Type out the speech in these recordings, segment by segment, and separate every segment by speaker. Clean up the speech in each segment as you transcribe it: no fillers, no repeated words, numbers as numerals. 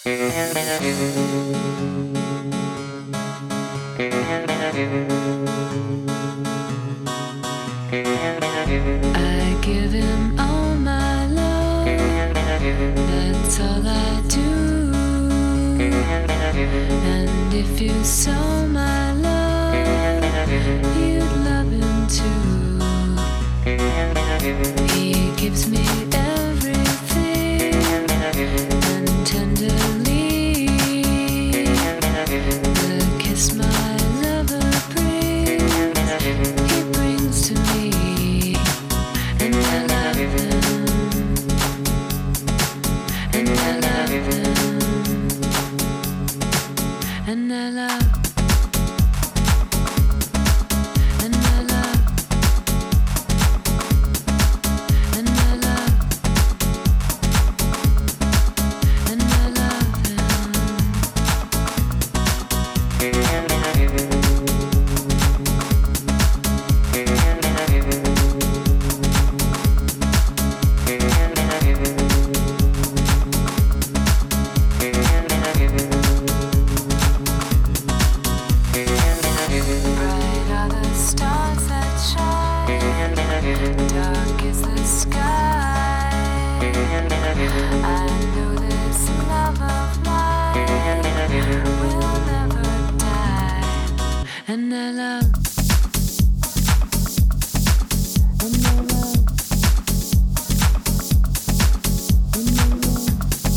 Speaker 1: I give him all my love, that's all I do. And if you saw my love, you'd love him too. He gives me everything, and tenderly the kiss my lover brings, he brings to me. And I love him, and I love him, and I love, and I love, and I love, and I love Bright are the stars that shine, dark is the sky. I know this love of mine will never die. And I love, and I love, and I love.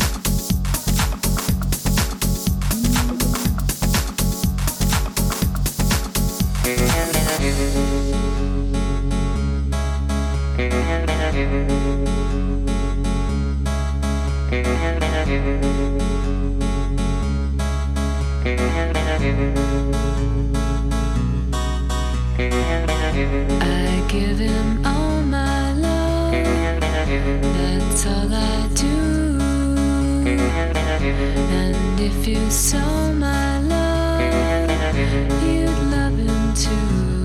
Speaker 1: I give him all my love, that's all I do. And if you saw my love, you'd love him too.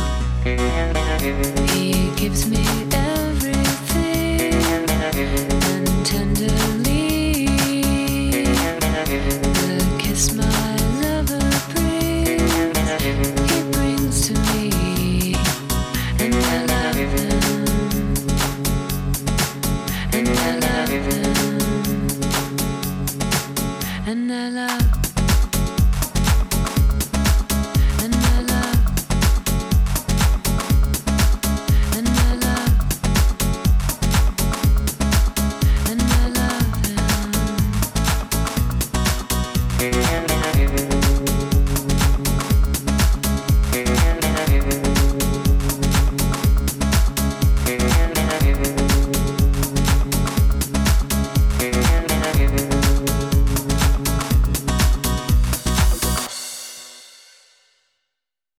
Speaker 1: He gives me everything, and tenderly the kiss my lover brings, he brings to me. And I love him, and I love him, and I love, and I love, and I love, and I love him.